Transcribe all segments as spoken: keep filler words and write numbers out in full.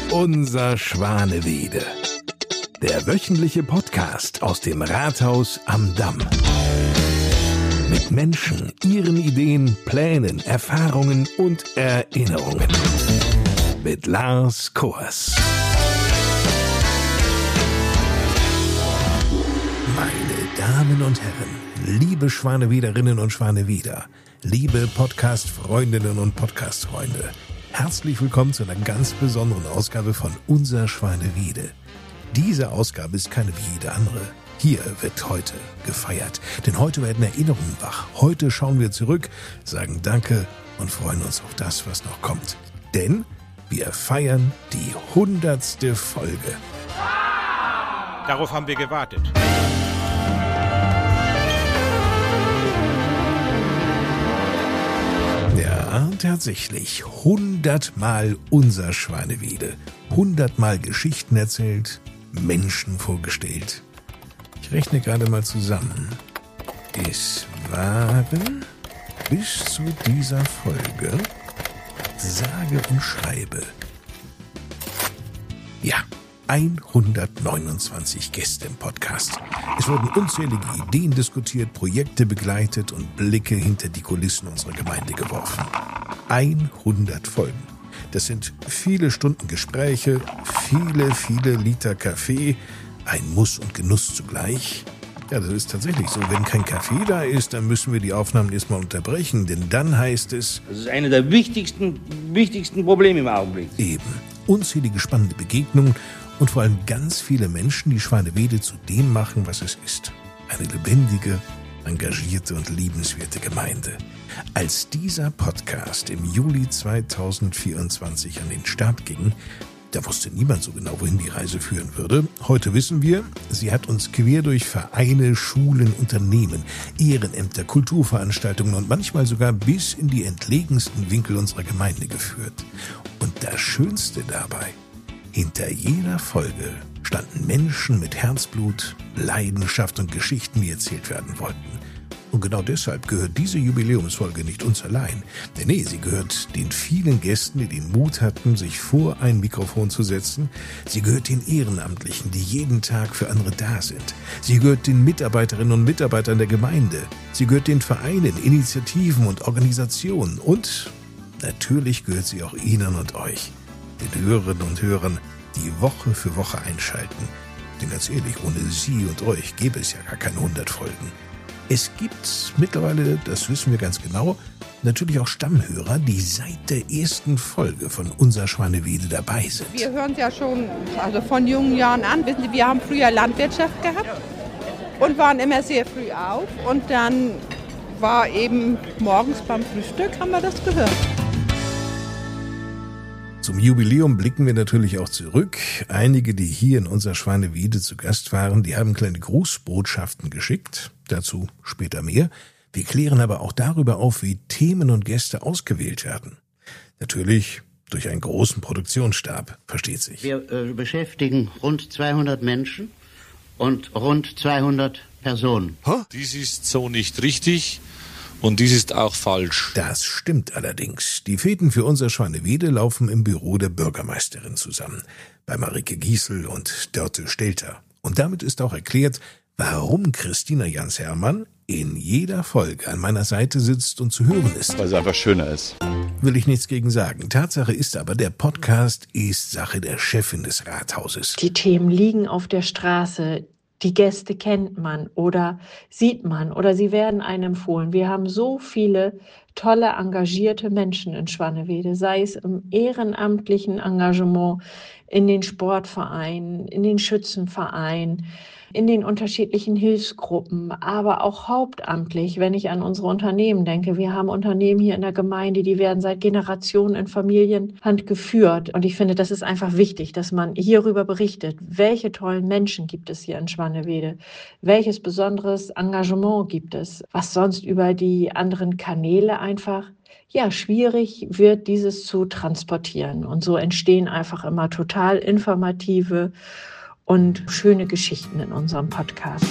Unser Schwanewede. Der wöchentliche Podcast aus dem Rathaus am Damm. Mit Menschen, ihren Ideen, Plänen, Erfahrungen und Erinnerungen. Mit Lars Kors. Meine Damen und Herren, liebe Schwanewederinnen und Schwaneweder, liebe Podcast-Freundinnen und Podcast-Freunde, herzlich willkommen zu einer ganz besonderen Ausgabe von Unser Schwanewede. Diese Ausgabe ist keine wie jede andere. Hier wird heute gefeiert, denn heute werden Erinnerungen wach. Heute schauen wir zurück, sagen Danke und freuen uns auf das, was noch kommt. Denn wir feiern die hundertste Folge. Darauf haben wir gewartet. Ja, tatsächlich. Hundertmal unser Schwanewede. Hundertmal Geschichten erzählt, Menschen vorgestellt. Ich rechne gerade mal zusammen. Es waren bis zu dieser Folge, sage und schreibe, ja, hundertneunundzwanzig Gäste im Podcast. Es wurden unzählige Ideen diskutiert, Projekte begleitet und Blicke hinter die Kulissen unserer Gemeinde geworfen. hundert Folgen. Das sind viele Stunden Gespräche, viele, viele Liter Kaffee, ein Muss und Genuss zugleich. Ja, das ist tatsächlich so. Wenn kein Kaffee da ist, dann müssen wir die Aufnahmen erstmal unterbrechen, denn dann heißt es... Das ist eine der wichtigsten, wichtigsten Probleme im Augenblick. Eben. Unzählige spannende Begegnungen und vor allem ganz viele Menschen, die Schwanewede zu dem machen, was es ist. Eine lebendige, engagierte und liebenswerte Gemeinde. Als dieser Podcast im Juli zweitausendvierundzwanzig an den Start ging, da wusste niemand so genau, wohin die Reise führen würde. Heute wissen wir, sie hat uns quer durch Vereine, Schulen, Unternehmen, Ehrenämter, Kulturveranstaltungen und manchmal sogar bis in die entlegensten Winkel unserer Gemeinde geführt. Und das Schönste dabei: hinter jeder Folge standen Menschen mit Herzblut, Leidenschaft und Geschichten, die erzählt werden wollten. Und genau deshalb gehört diese Jubiläumsfolge nicht uns allein. Denn nee, sie gehört den vielen Gästen, die den Mut hatten, sich vor ein Mikrofon zu setzen. Sie gehört den Ehrenamtlichen, die jeden Tag für andere da sind. Sie gehört den Mitarbeiterinnen und Mitarbeitern der Gemeinde. Sie gehört den Vereinen, Initiativen und Organisationen. Und natürlich gehört sie auch Ihnen und euch, den Hörerinnen und Hörern, die Woche für Woche einschalten. Denn ganz ehrlich, ohne Sie und euch gäbe es ja gar keine hundert Folgen. Es gibt mittlerweile, das wissen wir ganz genau, natürlich auch Stammhörer, die seit der ersten Folge von Unser Schwanewede dabei sind. Wir hören es ja schon also von jungen Jahren an. Wissen Sie, wir haben früher Landwirtschaft gehabt und waren immer sehr früh auf. Und dann war eben morgens beim Frühstück, haben wir das gehört. Zum Jubiläum blicken wir natürlich auch zurück. Einige, die hier in Unser Schwanewede zu Gast waren, die haben kleine Grußbotschaften geschickt. Dazu später mehr. Wir klären aber auch darüber auf, wie Themen und Gäste ausgewählt werden. Natürlich durch einen großen Produktionsstab, versteht sich. Wir äh, beschäftigen rund zweihundert Menschen und rund zweihundert Personen. Huh? Dies ist so nicht richtig. Und dies ist auch falsch. Das stimmt allerdings. Die Fäden für Unser Schwanewede laufen im Büro der Bürgermeisterin zusammen. Bei Marike Giesel und Dörte Stelter. Und damit ist auch erklärt, warum Christina Jans-Hermann in jeder Folge an meiner Seite sitzt und zu hören ist. Weil es einfach schöner ist. Will ich nichts gegen sagen. Tatsache ist aber, der Podcast ist Sache der Chefin des Rathauses. Die Themen liegen auf der Straße. Die Gäste kennt man oder sieht man oder sie werden einem empfohlen. Wir haben so viele tolle, engagierte Menschen in Schwanewede, sei es im ehrenamtlichen Engagement, in den Sportvereinen, in den Schützenvereinen, in den unterschiedlichen Hilfsgruppen, aber auch hauptamtlich, wenn ich an unsere Unternehmen denke. Wir haben Unternehmen hier in der Gemeinde, die werden seit Generationen in Familienhand geführt. Und ich finde, das ist einfach wichtig, dass man hierüber berichtet. Welche tollen Menschen gibt es hier in Schwanewede? Welches besonderes Engagement gibt es? Was sonst über die anderen Kanäle einfach ja, schwierig wird, dieses zu transportieren. Und so entstehen einfach immer total informative und schöne Geschichten in unserem Podcast.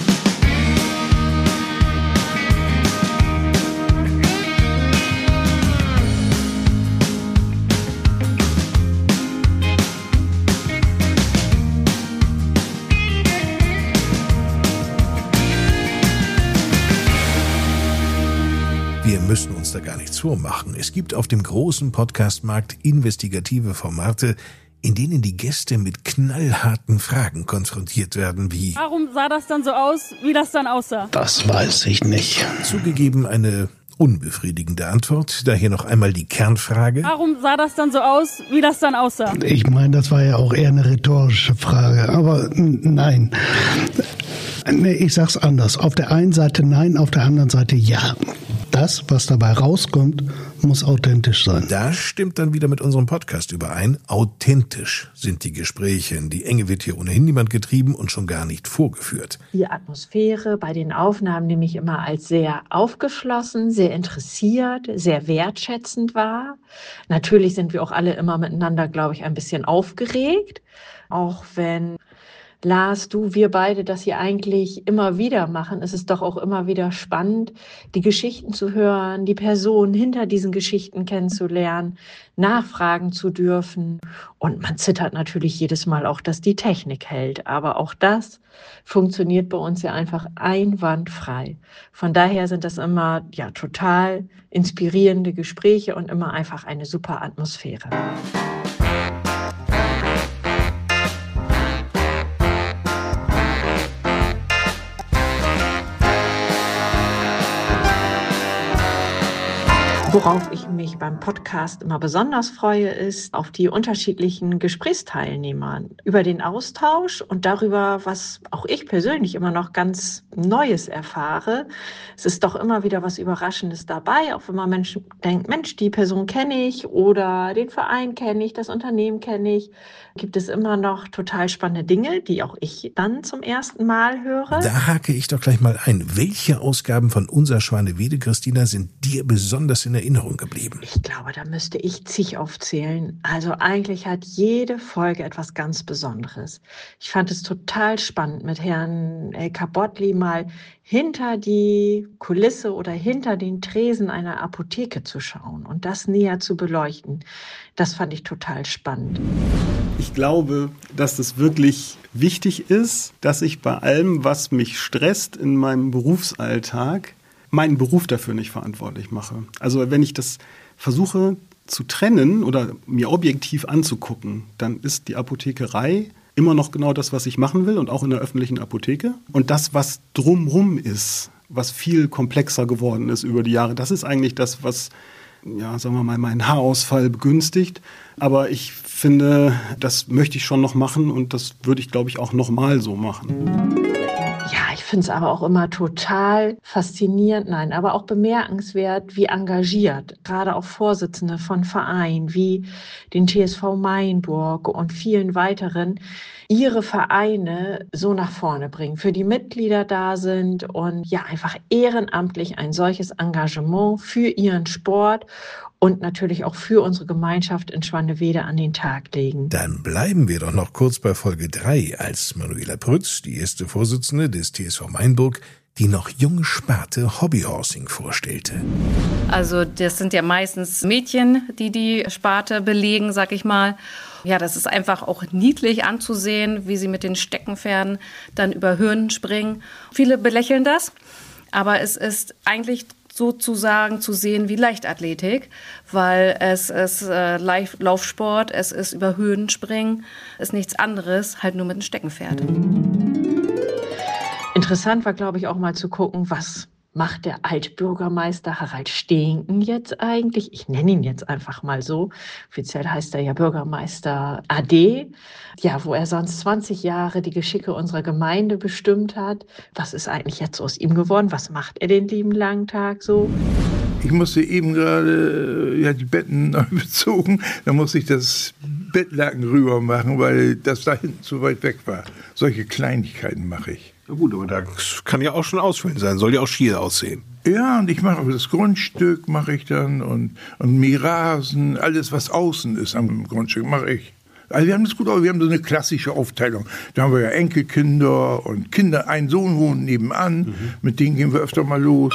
da gar nichts vormachen. Es gibt auf dem großen Podcastmarkt investigative Formate, in denen die Gäste mit knallharten Fragen konfrontiert werden, wie: Warum sah das dann so aus, wie das dann aussah? Das weiß ich nicht. Zugegeben eine unbefriedigende Antwort. Daher noch einmal die Kernfrage: Warum sah das dann so aus, wie das dann aussah? Ich meine, das war ja auch eher eine rhetorische Frage, aber n- nein. Nee, ich sag's anders. Auf der einen Seite nein, auf der anderen Seite ja. Das, was dabei rauskommt, muss authentisch sein. Das stimmt dann wieder mit unserem Podcast überein. Authentisch sind die Gespräche. In die Enge wird hier ohnehin niemand getrieben und schon gar nicht vorgeführt. Die Atmosphäre bei den Aufnahmen nehme ich immer als sehr aufgeschlossen, sehr interessiert, sehr wertschätzend wahr. Natürlich sind wir auch alle immer miteinander, glaube ich, ein bisschen aufgeregt. Auch wenn Lars, du, wir beide das hier eigentlich immer wieder machen, ist es doch auch immer wieder spannend, die Geschichten zu hören, die Personen hinter diesen Geschichten kennenzulernen, nachfragen zu dürfen. Und man zittert natürlich jedes Mal auch, dass die Technik hält. Aber auch das funktioniert bei uns ja einfach einwandfrei. Von daher sind das immer ja total inspirierende Gespräche und immer einfach eine super Atmosphäre. Worauf ich mich beim Podcast immer besonders freue, ist auf die unterschiedlichen Gesprächsteilnehmer, über den Austausch und darüber, was auch ich persönlich immer noch ganz Neues erfahre. Es ist doch immer wieder was Überraschendes dabei, auch wenn man Menschen denkt, Mensch, die Person kenne ich oder den Verein kenne ich, das Unternehmen kenne ich, gibt es immer noch total spannende Dinge, die auch ich dann zum ersten Mal höre. Da hake ich doch gleich mal ein. Welche Ausgaben von Unser Schwanewede, Christina, sind dir besonders in Erinnerung geblieben? Ich glaube, da müsste ich zig aufzählen. Also eigentlich hat jede Folge etwas ganz Besonderes. Ich fand es total spannend, mit Herrn Kabottli mal hinter die Kulisse oder hinter den Tresen einer Apotheke zu schauen und das näher zu beleuchten. Das fand ich total spannend. Ich glaube, dass es wirklich wichtig ist, dass ich bei allem, was mich stresst in meinem Berufsalltag, meinen Beruf dafür nicht verantwortlich mache. Also wenn ich das versuche zu trennen oder mir objektiv anzugucken, dann ist die Apothekerei immer noch genau das, was ich machen will und auch in der öffentlichen Apotheke. Und das, was drumrum ist, was viel komplexer geworden ist über die Jahre, das ist eigentlich das, was, ja, sagen wir mal, meinen Haarausfall begünstigt. Aber ich finde, das möchte ich schon noch machen und das würde ich, glaube ich, auch noch mal so machen. Ja, ich finde es aber auch immer total faszinierend, nein, aber auch bemerkenswert, wie engagiert, gerade auch Vorsitzende von Vereinen wie den T S V Mainburg und vielen weiteren, ihre Vereine so nach vorne bringen, für die Mitglieder da sind und ja einfach ehrenamtlich ein solches Engagement für ihren Sport und natürlich auch für unsere Gemeinschaft in Schwanewede an den Tag legen. Dann bleiben wir doch noch kurz bei Folge drei, als Manuela Prütz, die erste Vorsitzende des T S V Mainburg, die noch junge Sparte Hobbyhorsing vorstellte. Also das sind ja meistens Mädchen, die die Sparte belegen, sag ich mal. Ja, das ist einfach auch niedlich anzusehen, wie sie mit den Steckenpferden dann über Hürden springen. Viele belächeln das, aber es ist eigentlich sozusagen zu sehen wie Leichtathletik, weil es ist äh, Laufsport, es ist über Hürden springen, ist nichts anderes, halt nur mit einem Steckenpferd. Interessant war, glaube ich, auch mal zu gucken, was macht der Altbürgermeister Harald Steenken jetzt eigentlich? Ich nenne ihn jetzt einfach mal so. Offiziell heißt er ja Bürgermeister A D. Ja, wo er sonst zwanzig Jahre die Geschicke unserer Gemeinde bestimmt hat. Was ist eigentlich jetzt aus ihm geworden? Was macht er den lieben langen Tag so? Ich musste eben gerade ja, die Betten neu bezogen. Da musste ich das Bettlaken rüber machen, weil das da hinten zu weit weg war. Solche Kleinigkeiten mache ich. Na gut, aber das kann ja auch schon ausfüllend sein, soll ja auch schier aussehen. Ja, und ich mache auch das Grundstück, mache ich dann und, und Mirasen, alles was außen ist am Grundstück, mache ich. Also wir haben das gut, aber wir haben so eine klassische Aufteilung. Da haben wir ja Enkelkinder und Kinder, ein Sohn wohnt nebenan, mhm. mit denen gehen wir öfter mal los.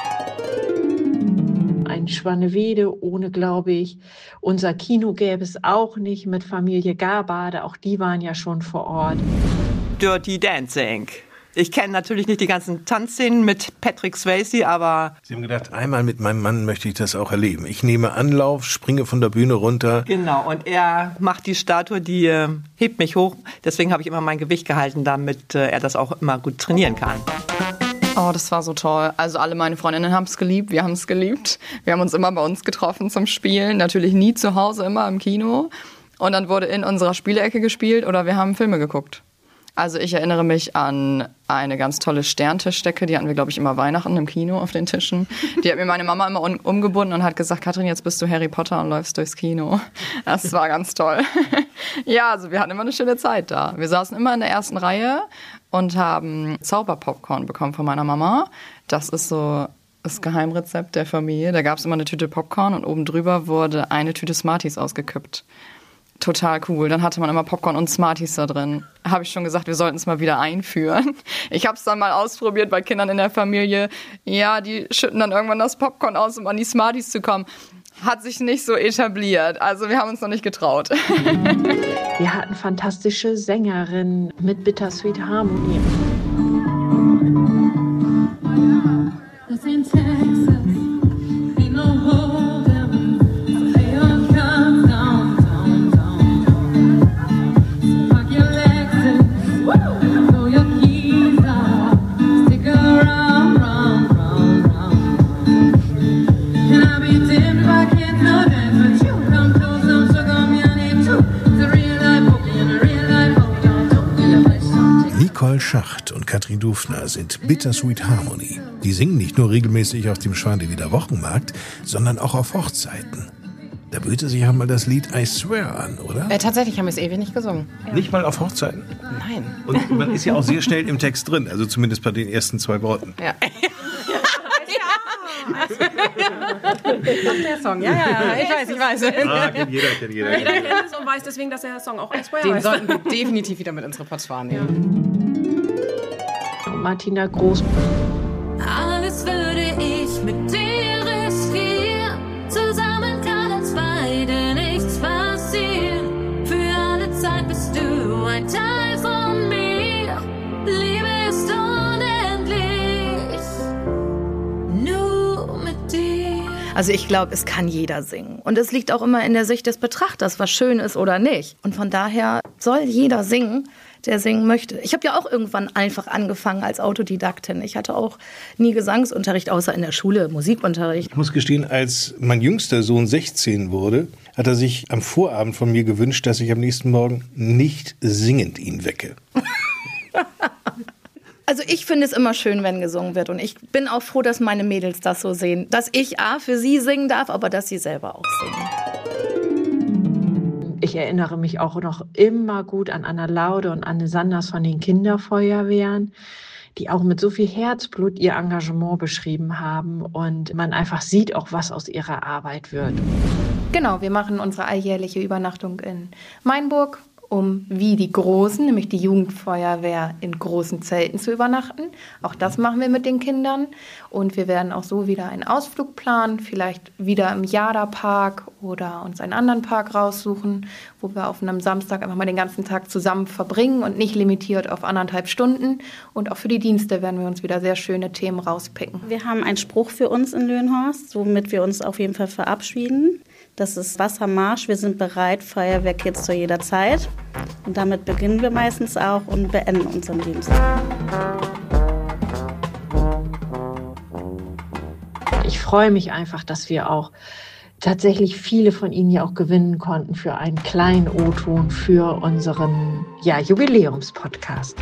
Ein Schwanewede ohne, glaube ich, unser Kino gäbe es auch nicht mit Familie Garbade, auch die waren ja schon vor Ort. Dirty Dancing. Ich kenne natürlich nicht die ganzen Tanzszenen mit Patrick Swayze, aber... Sie haben gedacht, einmal mit meinem Mann möchte ich das auch erleben. Ich nehme Anlauf, springe von der Bühne runter. Genau, und er macht die Statue, die äh, hebt mich hoch. Deswegen habe ich immer mein Gewicht gehalten, damit äh, er das auch immer gut trainieren kann. Oh, das war so toll. Also alle meine Freundinnen haben es geliebt, wir haben es geliebt. Wir haben uns immer bei uns getroffen zum Spielen. Natürlich nie zu Hause, immer im Kino. Und dann wurde in unserer Spielecke gespielt oder wir haben Filme geguckt. Also ich erinnere mich an eine ganz tolle Sterntischdecke, die hatten wir, glaube ich, immer Weihnachten im Kino auf den Tischen. Die hat mir meine Mama immer un- umgebunden und hat gesagt, Katrin, jetzt bist du Harry Potter und läufst durchs Kino. Das war ganz toll. Ja, also wir hatten immer eine schöne Zeit da. Wir saßen immer in der ersten Reihe und haben Zauberpopcorn bekommen von meiner Mama. Das ist so das Geheimrezept der Familie. Da gab es immer eine Tüte Popcorn und oben drüber wurde eine Tüte Smarties ausgekippt. Total cool. Dann hatte man immer Popcorn und Smarties da drin. Habe ich schon gesagt, wir sollten es mal wieder einführen. Ich habe es dann mal ausprobiert bei Kindern in der Familie. Ja, die schütten dann irgendwann das Popcorn aus, um an die Smarties zu kommen. Hat sich nicht so etabliert. Also wir haben uns noch nicht getraut. Wir hatten fantastische Sängerinnen mit Bittersweet Harmony. Nicole Schacht und Katrin Dufner sind Bittersweet Harmony. Die singen nicht nur regelmäßig auf dem Schwaneweder Wochenmarkt, sondern auch auf Hochzeiten. Da böte sich ja mal das Lied I Swear an, oder? Äh, tatsächlich haben wir es ewig nicht gesungen. Nicht mal auf Hochzeiten? Nein. Und man ist ja auch sehr schnell im Text drin, also zumindest bei den ersten zwei Worten. Ja. Ach, der Song, ja, ja, ja, ich weiß, ich weiß. Ah, kennt jeder, kennt jeder. Jeder kennt es und weiß deswegen, dass der Song auch I Swear Den heißt. Sollten wir definitiv wieder mit ins Repertoire nehmen. Ja. Martina Groß. Alles würde ich mit dir riskieren. Zusammen kann uns beide nichts passieren. Für alle Zeit bist du ein Teil von mir. Liebe ist unendlich. Nur mit dir. Also ich glaube, es kann jeder singen. Und es liegt auch immer in der Sicht des Betrachters, was schön ist oder nicht. Und von daher soll jeder singen, der singen möchte. Ich habe ja auch irgendwann einfach angefangen als Autodidaktin. Ich hatte auch nie Gesangsunterricht, außer in der Schule, Musikunterricht. Ich muss gestehen, als mein jüngster Sohn sechzehn wurde, hat er sich am Vorabend von mir gewünscht, dass ich am nächsten Morgen nicht singend ihn wecke. Also ich finde es immer schön, wenn gesungen wird. Und ich bin auch froh, dass meine Mädels das so sehen. Dass ich A, für sie singen darf, aber dass sie selber auch singen. Ich erinnere mich auch noch immer gut an Anna Laude und Anne Sanders von den Kinderfeuerwehren, die auch mit so viel Herzblut ihr Engagement beschrieben haben und man einfach sieht auch, was aus ihrer Arbeit wird. Genau, wir machen unsere alljährliche Übernachtung in Mainburg, um wie die Großen, nämlich die Jugendfeuerwehr, in großen Zelten zu übernachten. Auch das machen wir mit den Kindern. Und wir werden auch so wieder einen Ausflug planen, vielleicht wieder im Jada-Park oder uns einen anderen Park raussuchen, wo wir auf einem Samstag einfach mal den ganzen Tag zusammen verbringen und nicht limitiert auf anderthalb Stunden. Und auch für die Dienste werden wir uns wieder sehr schöne Themen rauspicken. Wir haben einen Spruch für uns in Löhnhorst, womit wir uns auf jeden Fall verabschieden. Das ist Wassermarsch, wir sind bereit, Feuerwehrkids zu jeder Zeit. Und damit beginnen wir meistens auch und beenden unseren Dienst. Ich freue mich einfach, dass wir auch tatsächlich viele von Ihnen ja auch gewinnen konnten für einen kleinen O-Ton für unseren ja, Jubiläumspodcast.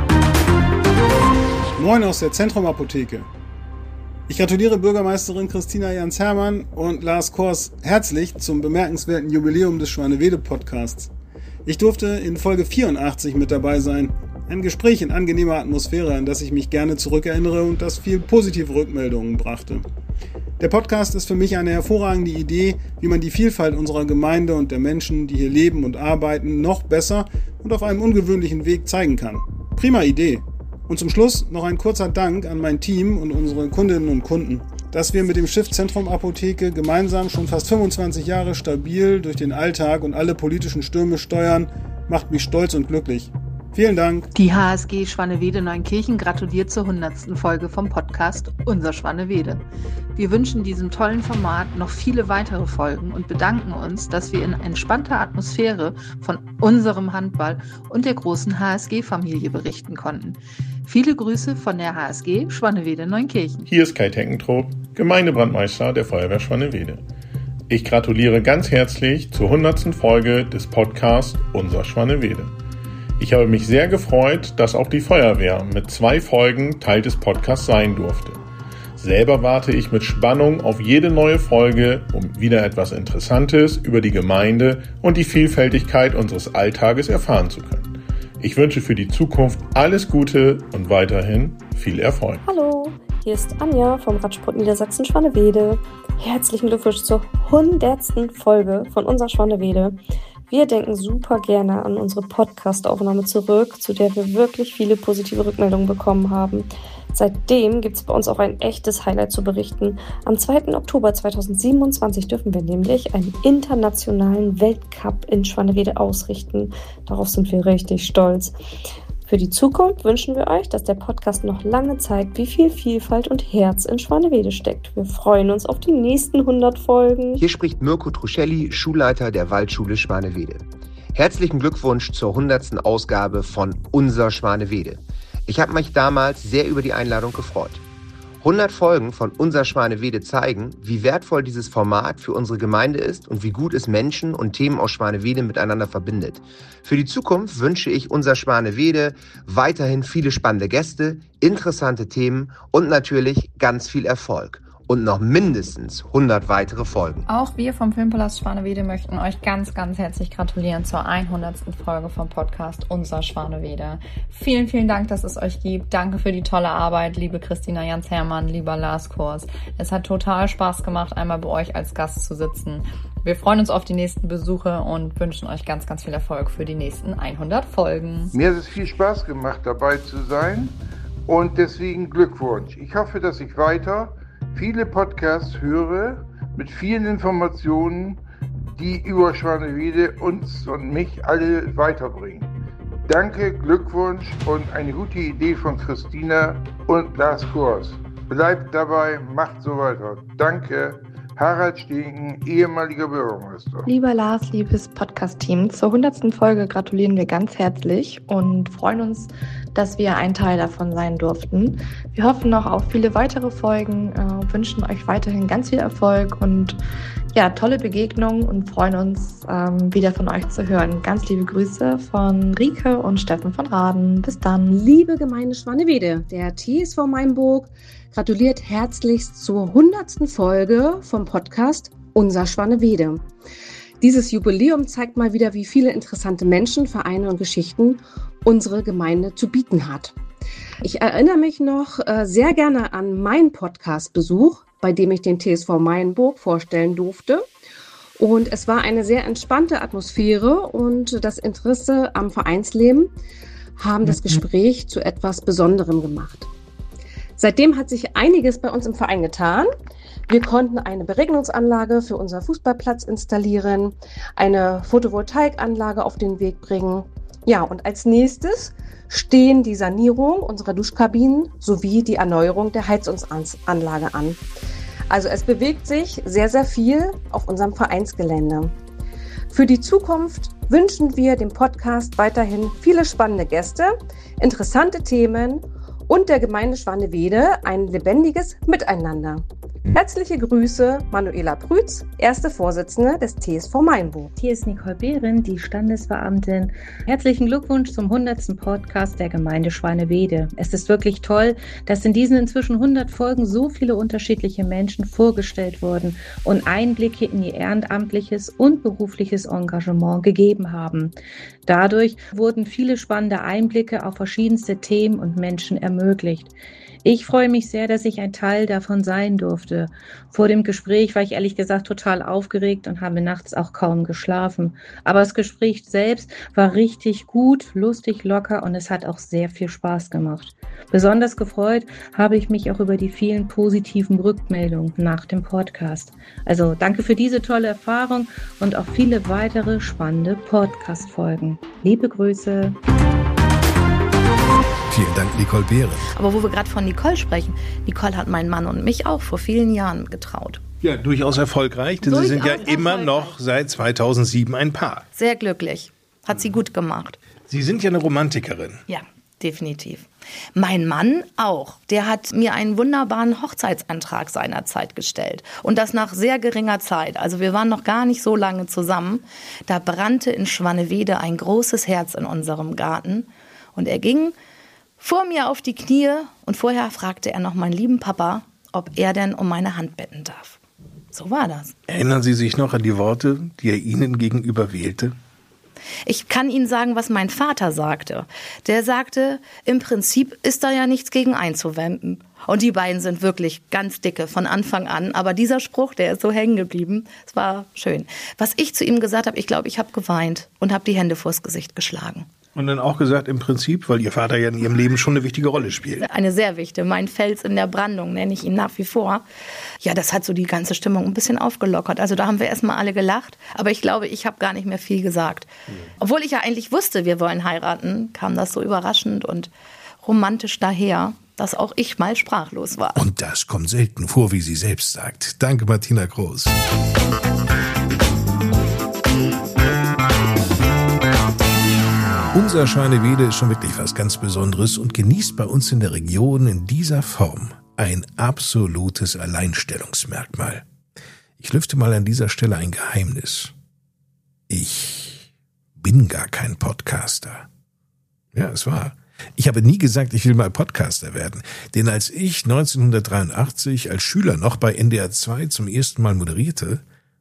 Moin aus der Zentrum-Apotheke. Ich gratuliere Bürgermeisterin Christina Jans-Hermann und Lars Kors herzlich zum bemerkenswerten Jubiläum des Schwanewede-Podcasts. Ich durfte in Folge vierundachtzig mit dabei sein. Ein Gespräch in angenehmer Atmosphäre, an das ich mich gerne zurückerinnere und das viel positive Rückmeldungen brachte. Der Podcast ist für mich eine hervorragende Idee, wie man die Vielfalt unserer Gemeinde und der Menschen, die hier leben und arbeiten, noch besser und auf einem ungewöhnlichen Weg zeigen kann. Prima Idee! Und zum Schluss noch ein kurzer Dank an mein Team und unsere Kundinnen und Kunden. Dass wir mit dem Schiff Zentrum Apotheke gemeinsam schon fast fünfundzwanzig Jahre stabil durch den Alltag und alle politischen Stürme steuern, macht mich stolz und glücklich. Vielen Dank. Die H S G Schwannewede-Neunkirchen gratuliert zur hundertsten Folge vom Podcast Unser Schwannewede. Wir wünschen diesem tollen Format noch viele weitere Folgen und bedanken uns, dass wir in entspannter Atmosphäre von unserem Handball und der großen H S G-Familie berichten konnten. Viele Grüße von der H S G Schwannewede-Neunkirchen. Hier ist Kai Teckentrop, Gemeindebrandmeister der Feuerwehr Schwannewede. Ich gratuliere ganz herzlich zur hundertsten Folge des Podcasts Unser Schwannewede. Ich habe mich sehr gefreut, dass auch die Feuerwehr mit zwei Folgen Teil des Podcasts sein durfte. Selber warte ich mit Spannung auf jede neue Folge, um wieder etwas Interessantes über die Gemeinde und die Vielfältigkeit unseres Alltages erfahren zu können. Ich wünsche für die Zukunft alles Gute und weiterhin viel Erfolg. Hallo, hier ist Anja vom Radsport Niedersachsen Schwannewede. Herzlichen Glückwunsch zur hundertsten Folge von Unser Schwannewede. Wir denken super gerne an unsere Podcast-Aufnahme zurück, zu der wir wirklich viele positive Rückmeldungen bekommen haben. Seitdem gibt es bei uns auch ein echtes Highlight zu berichten. Am zweiten Oktober zweitausendsiebenundzwanzig dürfen wir nämlich einen internationalen Weltcup in Schwannewede ausrichten. Darauf sind wir richtig stolz. Für die Zukunft wünschen wir euch, dass der Podcast noch lange zeigt, wie viel Vielfalt und Herz in Schwannewede steckt. Wir freuen uns auf die nächsten hundert Folgen. Hier spricht Mirko Truschelli, Schulleiter der Waldschule Schwannewede. Herzlichen Glückwunsch zur hundertsten Ausgabe von Unser Schwannewede. Ich habe mich damals sehr über die Einladung gefreut. hundert Folgen von Unser Schwannewede zeigen, wie wertvoll dieses Format für unsere Gemeinde ist und wie gut es Menschen und Themen aus Schwannewede miteinander verbindet. Für die Zukunft wünsche ich Unser Schwannewede weiterhin viele spannende Gäste, interessante Themen und natürlich ganz viel Erfolg. Und noch mindestens hundert weitere Folgen. Auch wir vom Filmpalast Schwannewede möchten euch ganz, ganz herzlich gratulieren zur hundertsten Folge vom Podcast Unser Schwannewede. Vielen, vielen Dank, dass es euch gibt. Danke für die tolle Arbeit, liebe Christina Jans-Hermann, lieber Lars Kurs. Es hat total Spaß gemacht, einmal bei euch als Gast zu sitzen. Wir freuen uns auf die nächsten Besuche und wünschen euch ganz, ganz viel Erfolg für die nächsten hundert Folgen. Mir hat es viel Spaß gemacht, dabei zu sein und deswegen Glückwunsch. Ich hoffe, dass ich weiter viele Podcasts höre mit vielen Informationen, die über Schwannewede uns und mich alle weiterbringen. Danke, Glückwunsch und eine gute Idee von Christina und Lars Kurs. Bleibt dabei, macht so weiter. Danke. Harald Stegen, ehemaliger Bürgermeister. Lieber Lars, liebes Podcast-Team, zur hundertsten Folge gratulieren wir ganz herzlich und freuen uns, dass wir ein Teil davon sein durften. Wir hoffen noch auf viele weitere Folgen, äh, wünschen euch weiterhin ganz viel Erfolg und ja, tolle Begegnungen und freuen uns, ähm, wieder von euch zu hören. Ganz liebe Grüße von Rike und Steffen von Raden. Bis dann. Liebe Gemeinde Schwannewede, der T S V Mainburg gratuliert herzlichst zur hundertsten Folge vom Podcast Unser Schwannewede. Dieses Jubiläum zeigt mal wieder, wie viele interessante Menschen, Vereine und Geschichten unsere Gemeinde zu bieten hat. Ich erinnere mich noch äh, sehr gerne an meinen Podcast-Besuch, bei dem ich den T S V Mainburg vorstellen durfte. Und es war eine sehr entspannte Atmosphäre und das Interesse am Vereinsleben haben das Gespräch zu etwas Besonderem gemacht. Seitdem hat sich einiges bei uns im Verein getan. Wir konnten eine Beregnungsanlage für unseren Fußballplatz installieren, eine Photovoltaikanlage auf den Weg bringen. Ja, und als nächstes stehen die Sanierung unserer Duschkabinen sowie die Erneuerung der Heizungsanlage an. Also es bewegt sich sehr, sehr viel auf unserem Vereinsgelände. Für die Zukunft wünschen wir dem Podcast weiterhin viele spannende Gäste, interessante Themen und der Gemeinde Schwannewede ein lebendiges Miteinander. Herzliche Grüße, Manuela Prütz, erste Vorsitzende des T S V Mainburg. Hier ist Nicole Behrendt, die Standesbeamtin. Herzlichen Glückwunsch zum hundertsten Podcast der Gemeinde Schwannewede. Es ist wirklich toll, dass in diesen inzwischen hundert Folgen so viele unterschiedliche Menschen vorgestellt wurden und Einblicke in ihr ehrenamtliches und berufliches Engagement gegeben haben. Dadurch wurden viele spannende Einblicke auf verschiedenste Themen und Menschen ermöglicht. Ich freue mich sehr, dass ich ein Teil davon sein durfte. Vor dem Gespräch war ich ehrlich gesagt total aufgeregt und habe nachts auch kaum geschlafen. Aber das Gespräch selbst war richtig gut, lustig, locker und es hat auch sehr viel Spaß gemacht. Besonders gefreut habe ich mich auch über die vielen positiven Rückmeldungen nach dem Podcast. Also danke für diese tolle Erfahrung und auch viele weitere spannende Podcast-Folgen. Liebe Grüße. Vielen Dank, Nicole Behrendt. Aber wo wir gerade von Nicole sprechen, Nicole hat meinen Mann und mich auch vor vielen Jahren getraut. Ja, durchaus erfolgreich, denn Durchaus Sie sind ja immer noch seit zweitausendsieben ein Paar. Sehr glücklich. Hat sie gut gemacht. Sie sind ja eine Romantikerin. Ja, definitiv. Mein Mann auch. Der hat mir einen wunderbaren Hochzeitsantrag seinerzeit gestellt. Und das nach sehr geringer Zeit. Also wir waren noch gar nicht so lange zusammen. Da brannte in Schwannewede ein großes Herz in unserem Garten. Und er ging vor mir auf die Knie und vorher fragte er noch meinen lieben Papa, ob er denn um meine Hand bitten darf. So war das. Erinnern Sie sich noch an die Worte, die er Ihnen gegenüber wählte? Ich kann Ihnen sagen, was mein Vater sagte. Der sagte, im Prinzip ist da ja nichts gegen einzuwenden. Und die beiden sind wirklich ganz dicke von Anfang an. Aber dieser Spruch, der ist so hängen geblieben. Es war schön. Was ich zu ihm gesagt habe, ich glaube, ich habe geweint und habe die Hände vors Gesicht geschlagen. Und dann auch gesagt, im Prinzip, weil Ihr Vater ja in Ihrem Leben schon eine wichtige Rolle spielt. Eine sehr wichtige. Mein Fels in der Brandung nenne ich ihn nach wie vor. Ja, das hat so die ganze Stimmung ein bisschen aufgelockert. Also da haben wir erstmal alle gelacht. Aber ich glaube, ich habe gar nicht mehr viel gesagt. Mhm. Obwohl ich ja eigentlich wusste, wir wollen heiraten, kam das so überraschend und romantisch daher, dass auch ich mal sprachlos war. Und das kommt selten vor, wie sie selbst sagt. Danke, Martina Groß. Unser Schwannewede ist schon wirklich was ganz Besonderes und genießt bei uns in der Region in dieser Form ein absolutes Alleinstellungsmerkmal. Ich lüfte mal an dieser Stelle ein Geheimnis. Ich bin gar kein Podcaster. Ja, es war. Ich habe nie gesagt, ich will mal Podcaster werden. Denn als ich neunzehnhundertdreiundachtzig als Schüler noch bei N D R zwei zum ersten Mal moderierte,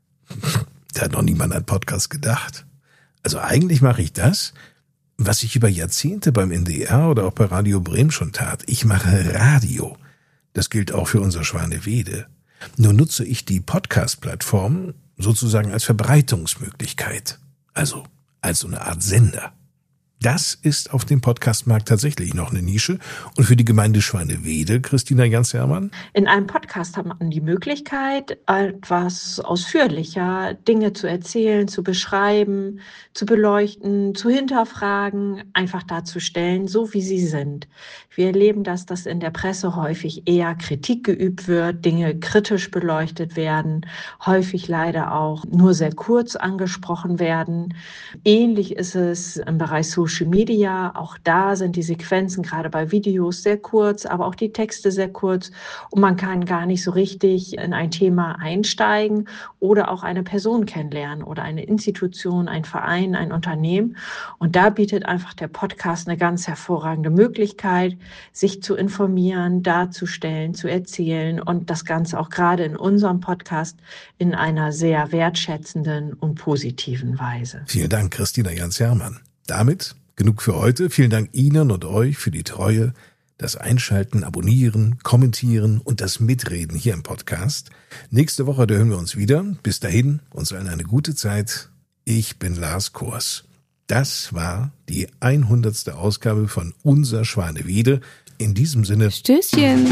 da hat noch niemand an Podcast gedacht. Also eigentlich mache ich das, was ich über Jahrzehnte beim N D R oder auch bei Radio Bremen schon tat. Ich mache Radio. Das gilt auch für unser Schwannewede. Nur nutze ich die Podcast-Plattform sozusagen als Verbreitungsmöglichkeit. Also als so eine Art Sender. Das ist auf dem Podcastmarkt tatsächlich noch eine Nische. Und für die Gemeinde Schwannewede, Christina Jans-Hermann? In einem Podcast hat man die Möglichkeit, etwas ausführlicher Dinge zu erzählen, zu beschreiben, zu beleuchten, zu hinterfragen, einfach darzustellen, so wie sie sind. Wir erleben das, dass in der Presse häufig eher Kritik geübt wird, Dinge kritisch beleuchtet werden, häufig leider auch nur sehr kurz angesprochen werden. Ähnlich ist es im Bereich Social Media. Auch da sind die Sequenzen gerade bei Videos sehr kurz, aber auch die Texte sehr kurz. Und man kann gar nicht so richtig in ein Thema einsteigen oder auch eine Person kennenlernen oder eine Institution, ein Verein, ein Unternehmen. Und da bietet einfach der Podcast eine ganz hervorragende Möglichkeit, sich zu informieren, darzustellen, zu erzählen und das Ganze auch gerade in unserem Podcast in einer sehr wertschätzenden und positiven Weise. Vielen Dank, Christina Jans-Hermann. Damit genug für heute. Vielen Dank Ihnen und euch für die Treue, das Einschalten, Abonnieren, Kommentieren und das Mitreden hier im Podcast. Nächste Woche, da hören wir uns wieder. Bis dahin, uns allen eine gute Zeit. Ich bin Lars Kors. Das war die hundertste Ausgabe von Unser Schwannewede. In diesem Sinne. Stößchen.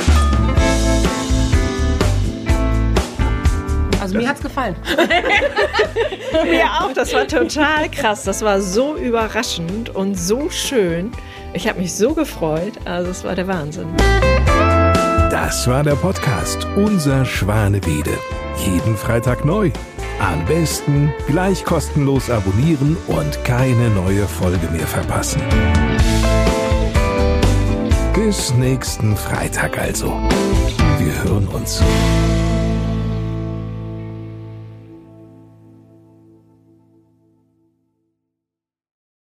Also mir hat's gefallen. Mir auch, das war total krass. Das war so überraschend und so schön. Ich habe mich so gefreut. Also es war der Wahnsinn. Das war der Podcast Unser Schwannewede. Jeden Freitag neu. Am besten gleich kostenlos abonnieren und keine neue Folge mehr verpassen. Bis nächsten Freitag also. Wir hören uns.